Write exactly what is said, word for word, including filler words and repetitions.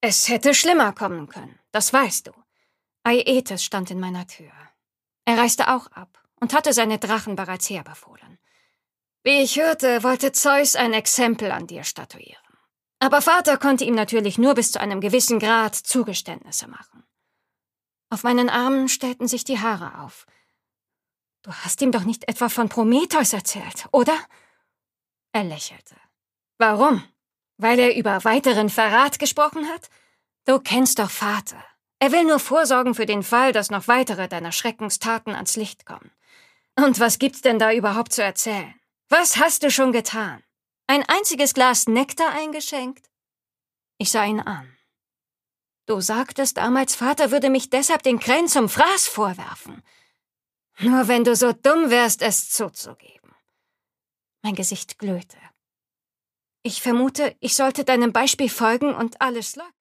Es hätte schlimmer kommen können, das weißt du. Aietes stand in meiner Tür. Er reiste auch ab und hatte seine Drachen bereits herbefohlen. Wie ich hörte, wollte Zeus ein Exempel an dir statuieren. Aber Vater konnte ihm natürlich nur bis zu einem gewissen Grad Zugeständnisse machen. Auf meinen Armen stellten sich die Haare auf. Du hast ihm doch nicht etwa von Prometheus erzählt, oder? Er lächelte. Warum? Weil er über weiteren Verrat gesprochen hat? Du kennst doch Vater. Er will nur vorsorgen für den Fall, dass noch weitere deiner Schreckenstaten ans Licht kommen. Und was gibt's denn da überhaupt zu erzählen? Was hast du schon getan? Ein einziges Glas Nektar eingeschenkt? Ich sah ihn an. Du sagtest damals, Vater würde mich deshalb den Krähen zum Fraß vorwerfen. Nur wenn du so dumm wärst, es zuzugeben. Mein Gesicht glühte. Ich vermute, ich sollte deinem Beispiel folgen und alles läuft.